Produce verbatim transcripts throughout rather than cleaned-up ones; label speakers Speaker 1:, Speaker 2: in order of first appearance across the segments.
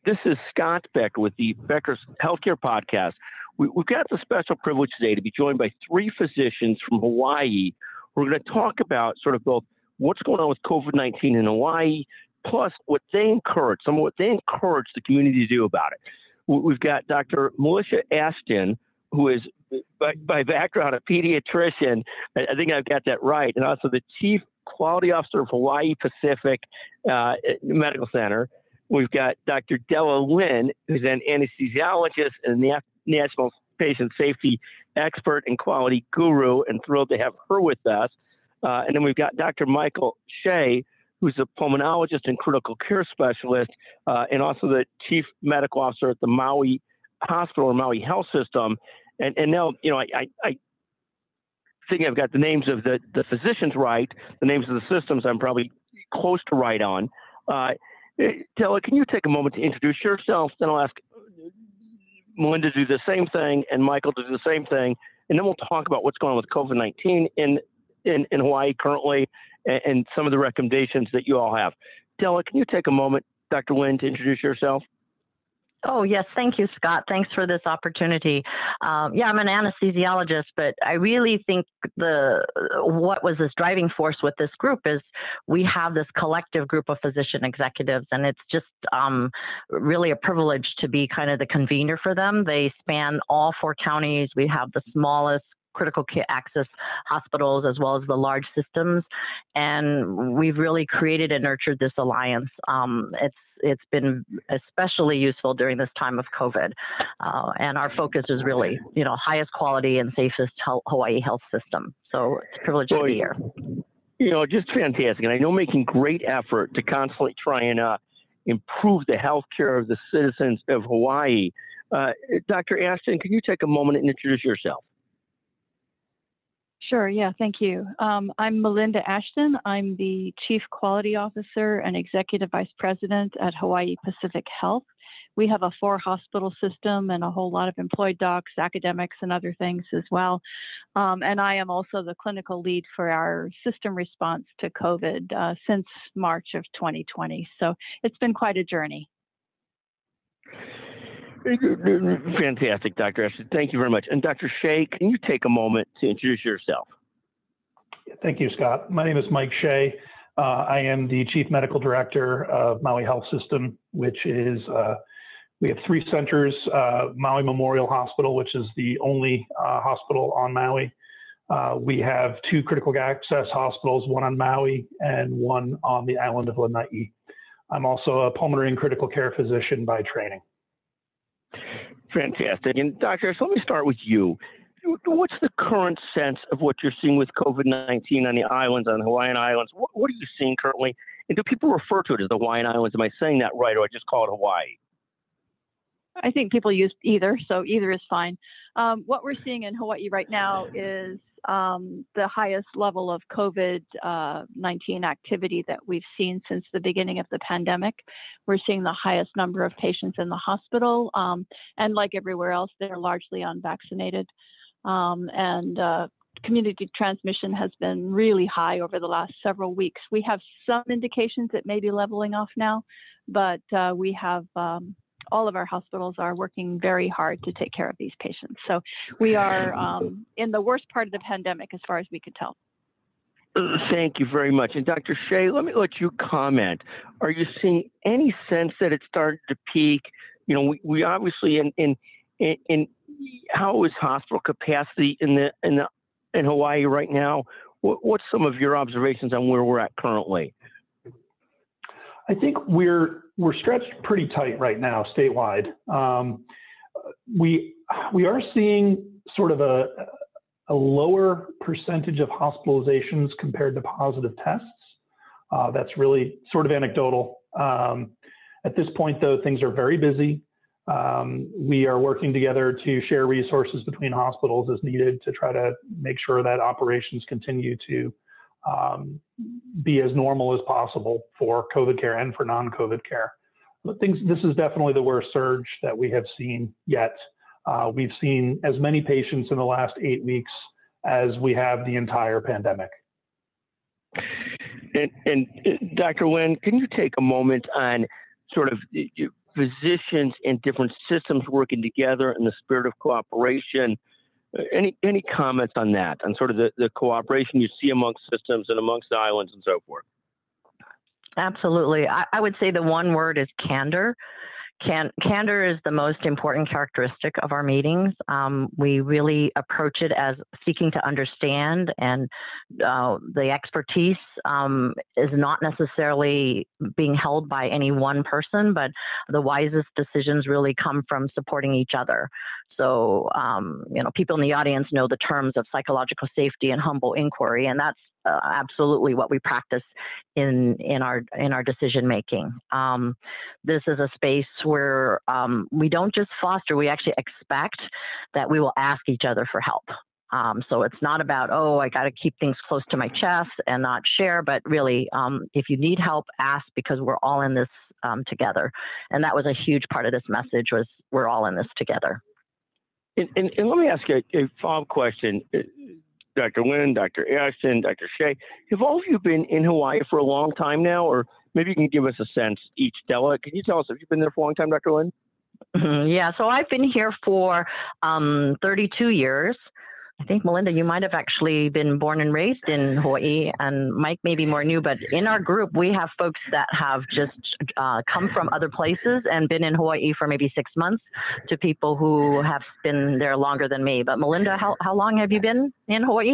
Speaker 1: This is Scott Becker with the Becker's Healthcare Podcast. We, we've got the special privilege today to be joined by three physicians from Hawaii. We're going to talk about sort of both what's going on with COVID nineteen in Hawaii, plus what they encourage, some of what they encourage the community to do about it. We've got Doctor Melissa Ashton, who is by, by background a pediatrician. I, I think I've got that right, and also the Chief Quality Officer of Hawaii Pacific uh, Medical Center. We've got Doctor Della Lynn, who's an anesthesiologist and a national patient safety expert and quality guru, and thrilled to have her with us. Uh, and then we've got Doctor Michael Shea, who's a pulmonologist and critical care specialist, uh, and also the chief medical officer at the Maui Hospital or Maui Health System. And, and now, you know, I, I, I think I've got the names of the, the physicians right, the names of the systems I'm probably close to right on. Uh, Della, can you take a moment to introduce yourself? Then I'll ask Melinda to do the same thing and Michael to do the same thing. And then we'll talk about what's going on with COVID nineteen in, in, in Hawaii currently and, and some of the recommendations that you all have. Della, can you take a moment, Doctor Lynn, to introduce yourself?
Speaker 2: Oh, yes. Thank you, Scott. Thanks for this opportunity. Um, yeah, I'm an anesthesiologist, but I really think the what was this driving force with this group is we have this collective group of physician executives, and it's just um, really a privilege to be kind of the convener for them. They span all four counties. We have the smallest critical care access hospitals as well as the large systems, and we've really created and nurtured this alliance. Um, it's it's been especially useful during this time of COVID, uh, and our focus is really, you know, highest quality and safest Hawaii health system. So it's a privilege well, to be here.
Speaker 1: You know, just fantastic, and I know making great effort to constantly try and uh, improve the health care of the citizens of Hawaii. Uh, Doctor Ashton, can you take a moment and introduce yourself?
Speaker 3: Sure, yeah, thank you. Um, I'm Melinda Ashton. I'm the Chief Quality Officer and Executive Vice President at Hawaii Pacific Health. We have a four hospital system and a whole lot of employed docs, academics, and other things as well. Um, and I am also the clinical lead for our system response to COVID uh, since March of twenty twenty. So it's been quite a journey.
Speaker 1: Fantastic, Doctor Ashton. Thank you very much. And Doctor Shea, can you take a moment to introduce yourself?
Speaker 4: Thank you, Scott. My name is Mike Shea. Uh, I am the Chief Medical Director of Maui Health System, which is, uh, we have three centers, uh, Maui Memorial Hospital, which is the only uh, hospital on Maui. Uh, we have two critical access hospitals, one on Maui and one on the island of Lanai. I'm also a pulmonary and critical care physician by training.
Speaker 1: Fantastic. And Doctor, so let me start with you. What's the current sense of what you're seeing with COVID nineteen on the islands, on the Hawaiian Islands? What, what are you seeing currently? And do people refer to it as the Hawaiian Islands? Am I saying that right, or I just call it Hawaii?
Speaker 3: I think people use either, so either is fine. Um, what we're seeing in Hawaii right now is um, the highest level of COVID nineteen activity that we've seen since the beginning of the pandemic. We're seeing the highest number of patients in the hospital, um, and like everywhere else, they're largely unvaccinated. Um, and uh, community transmission has been really high over the last several weeks. We have some indications it may be leveling off now, but uh, we have um, all of our hospitals are working very hard to take care of these patients. So we are um, in the worst part of the pandemic as far as we can tell.
Speaker 1: Thank you very much. And Doctor Shea, let me let you comment. Are you seeing any sense that it started to peak? You know, we, we obviously in, in, in, in how is hospital capacity in the, in the, in Hawaii right now? What, what's some of your observations on where we're at currently?
Speaker 4: I think we're we're stretched pretty tight right now statewide. Um, we we are seeing sort of a a lower percentage of hospitalizations compared to positive tests. Uh, that's really sort of anecdotal. Um, at this point, though, things are very busy. Um, we are working together to share resources between hospitals as needed to try to make sure that operations continue to um, be as normal as possible for COVID care and for non-COVID care. But things, this is definitely the worst surge that we have seen yet. Uh, we've seen as many patients in the last eight weeks as we have the entire pandemic.
Speaker 1: And, and Doctor Nguyen, can you take a moment on sort of physicians and different systems working together in the spirit of cooperation. Any any comments on that, on sort of the, the cooperation you see amongst systems and amongst islands and so forth?
Speaker 2: Absolutely. I, I would say the one word is candor. Can, candor is the most important characteristic of our meetings. Um, we really approach it as seeking to understand, and uh, the expertise um, is not necessarily being held by any one person, but the wisest decisions really come from supporting each other. So, um, you know, people in the audience know the terms of psychological safety and humble inquiry, and that's uh, absolutely what we practice in in our in our decision making. Um, this is a space where um, we don't just foster; we actually expect that we will ask each other for help. Um, so it's not about, oh, I got to keep things close to my chest and not share, but really, um, if you need help, ask, because we're all in this um, together. And that was a huge part of this message, was we're all in this together.
Speaker 1: And, and, and let me ask you a, a follow-up question. Doctor Lynn, Doctor Ashton, Doctor Shea, have all of you been in Hawaii for a long time now? Or maybe you can give us a sense each. Della, can you tell us, have you been there for a long time, Doctor Lynn?
Speaker 2: Mm-hmm. Yeah, so I've been here for um, thirty-two years. I think, Melinda, you might have actually been born and raised in Hawaii, and Mike may be more new, but in our group, we have folks that have just uh, come from other places and been in Hawaii for maybe six months to people who have been there longer than me. But Melinda, how, how long have you been in Hawaii?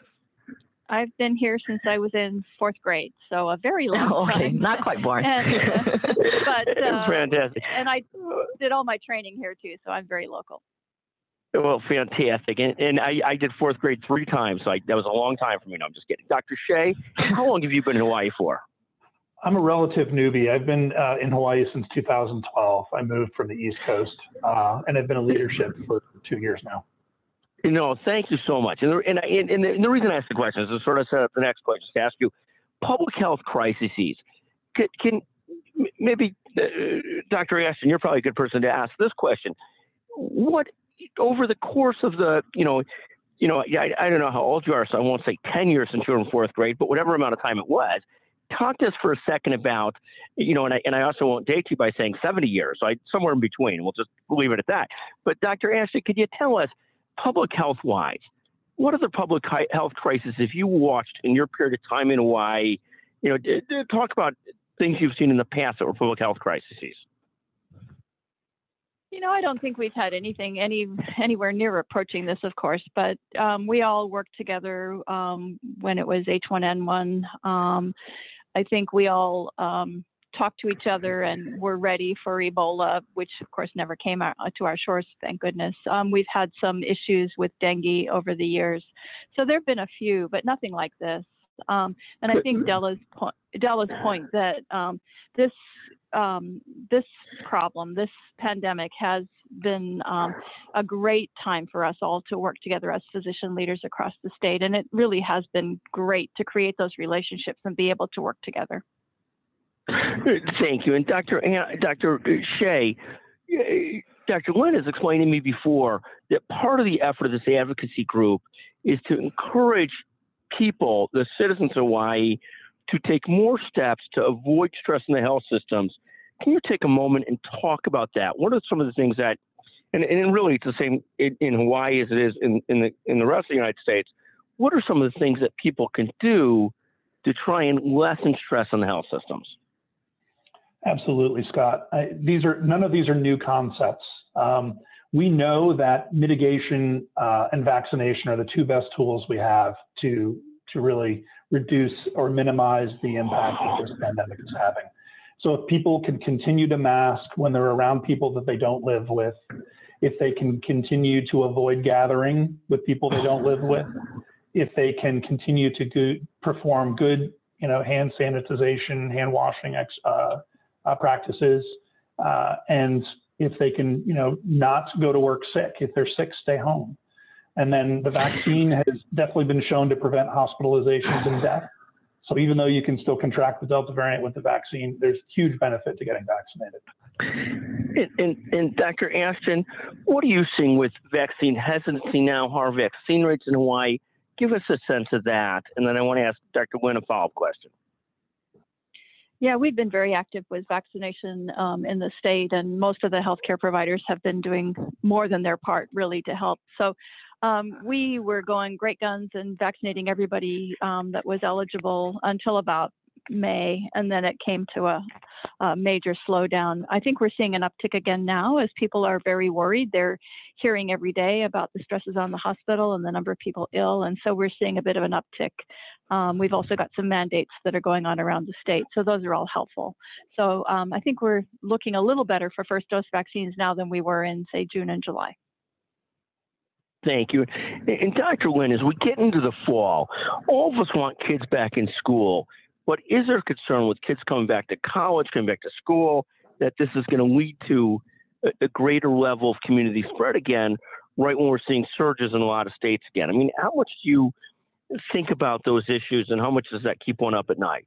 Speaker 3: I've been here since I was in fourth grade, so a very long
Speaker 2: oh, okay.
Speaker 3: time.
Speaker 2: Not quite born.
Speaker 3: and, uh, but, uh,
Speaker 1: fantastic.
Speaker 3: And I did all my training here too, so I'm very local.
Speaker 1: Well, fantastic. And, and I, I did fourth grade three times, so I, that was a long time for me. No, I'm just kidding. Doctor Shea, how long have you been in Hawaii for?
Speaker 4: I'm a relative newbie. I've been uh, in Hawaii since two thousand twelve. I moved from the East Coast, uh, and I've been in leadership for two years now.
Speaker 1: You know, thank you so much. And the, and, and, the, and the reason I asked the question is to sort of set up the next question, to ask you, public health crises. Can, can maybe, uh, Doctor Ashton, you're probably a good person to ask this question. What, over the course of the, you know, you know, I, I don't know how old you are, so I won't say ten years since you were in fourth grade, but whatever amount of time it was, talk to us for a second about, you know, and I, and I also won't date you by saying seventy years, so I, somewhere in between. We'll just leave it at that. But Doctor Ashton, could you tell us, public health-wise, what other public health crises have you watched in your period of time in Hawaii? You know, d- d- talk about things you've seen in the past that were public health crises.
Speaker 3: You know, I don't think we've had anything any anywhere near approaching this, of course, but um, we all worked together um, when it was H one N one. Um, I think we all um, talked to each other and were ready for Ebola, which of course never came out to our shores, thank goodness. Um, we've had some issues with dengue over the years. So there have been a few, but nothing like this. Um, and I think Della's, po- Della's point that um, this um, this problem, this pandemic has been um, a great time for us all to work together as physician leaders across the state. And it really has been great to create those relationships and be able to work together.
Speaker 1: Thank you. And Doctor Doctor Shea, Doctor Lynn has explained to me before that part of the effort of this advocacy group is to encourage people, the citizens of Hawaii, to take more steps to avoid stress in the health systems. Can you take a moment and talk about that? What are some of the things that, and, and really it's the same in, in Hawaii as it is in, in, the, in the rest of the United States, what are some of the things that people can do to try and lessen stress on the health systems?
Speaker 4: Absolutely, Scott. I, these are none of these are new concepts. Um, we know that mitigation uh, and vaccination are the two best tools we have to to really reduce or minimize the impact that this pandemic is having. So if people can continue to mask when they're around people that they don't live with, if they can continue to avoid gathering with people they don't live with, if they can continue to go, perform good, you know, hand sanitization, hand washing ex, uh, uh, practices, uh, and if they can, you know, not go to work sick. If they're sick, stay home. And then the vaccine has definitely been shown to prevent hospitalizations and death. So even though you can still contract the Delta variant with the vaccine, there's huge benefit to getting vaccinated.
Speaker 1: And, and, and Doctor Ashton, what are you seeing with vaccine hesitancy now? How are vaccine rates in Hawaii? Give us a sense of that. And then I want to ask Doctor Lynn a follow-up question.
Speaker 3: Yeah, we've been very active with vaccination um, in the state, and most of the healthcare providers have been doing more than their part, really, to help. So um, we were going great guns and vaccinating everybody um, that was eligible until about May, and then it came to a, a major slowdown. I think we're seeing an uptick again now as people are very worried. They're hearing every day about the stresses on the hospital and the number of people ill, and so we're seeing a bit of an uptick. Um, we've also got some mandates that are going on around the state, so those are all helpful. So um, I think we're looking a little better for first dose vaccines now than we were in, say, June and July.
Speaker 1: Thank you. And Doctor Lin, as we get into the fall, all of us want kids back in school. But is there concern with kids coming back to college, coming back to school, that this is going to lead to a, a greater level of community spread again, right when we're seeing surges in a lot of states again? I mean, how much do you think about those issues, and how much does that keep one up at night?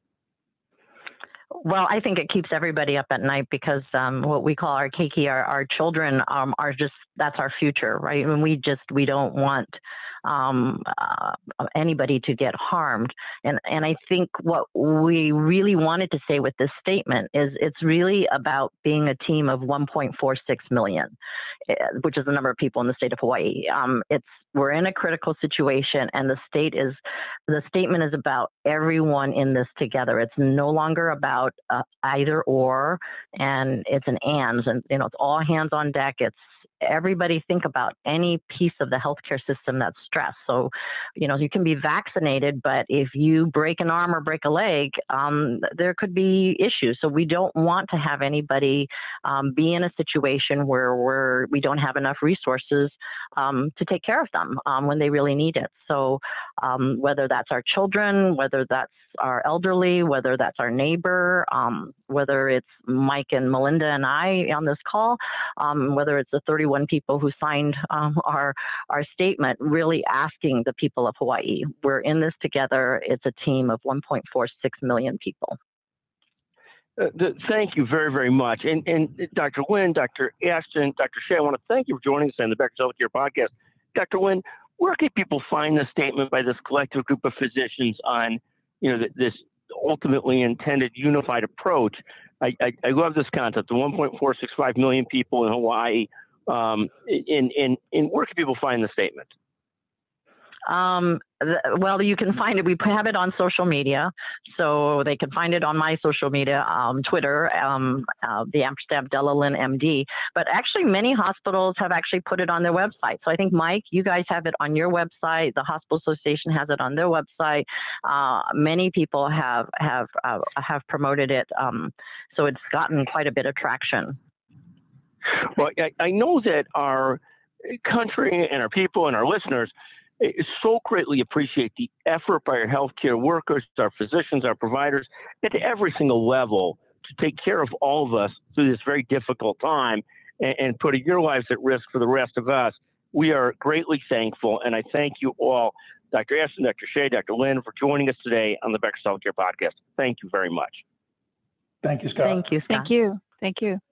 Speaker 2: Well, I think it keeps everybody up at night because um, what we call our keiki, our, our children um, are just, that's our future, right? And we just, we don't want um, uh, anybody to get harmed. And, and I think what we really wanted to say with this statement is it's really about being a team of one point four six million, which is the number of people in the state of Hawaii. Um, it's, we're in a critical situation, and the state is, the statement is about everyone in this together. It's no longer about uh, either or, and it's an ands, and you know, it's all hands on deck. It's everybody think about any piece of the healthcare system that's stressed. So, you know, you can be vaccinated, but if you break an arm or break a leg, um, there could be issues. So we don't want to have anybody um, be in a situation where we're, we don't have enough resources um, to take care of them um, when they really need it. So um, whether that's our children, whether that's our elderly, whether that's our neighbor, um, whether it's Mike and Melinda and I on this call, um, whether it's the thirty-one people who signed um, our our statement, really asking the people of Hawaii, we're in this together. It's a team of one point four six million people.
Speaker 1: Uh, th- thank you very, very much. And, and Doctor Lin, Doctor Ashton, Doctor Shea, I want to thank you for joining us on the Becker's Healthcare Podcast. Doctor Lin, where can people find this statement by this collective group of physicians on, you know, th- this ultimately intended unified approach? I, I, I love this concept, the one point four six five million people in Hawaii. Um, in, in, in where can people find the statement?
Speaker 2: Um, the, well, you can find it. We have it on social media, so they can find it on my social media, um, Twitter, um, uh, the Amsterdam Della Lin M D. But actually, many hospitals have actually put it on their website. So I think, Mike, you guys have it on your website. The Hospital Association has it on their website. Uh, many people have have uh, have promoted it, um, so it's gotten quite a bit of traction.
Speaker 1: Well, I, I know that our country and our people and our listeners so greatly appreciate the effort by our healthcare workers, our physicians, our providers, at every single level to take care of all of us through this very difficult time and, and putting your lives at risk for the rest of us. We are greatly thankful, and I thank you all, Doctor Ashton, Doctor Shea, Doctor Lin, for joining us today on the Becker's Healthcare Podcast. Thank you very much.
Speaker 4: Thank you, Scott.
Speaker 2: Thank you, Scott.
Speaker 3: Thank you. Thank you.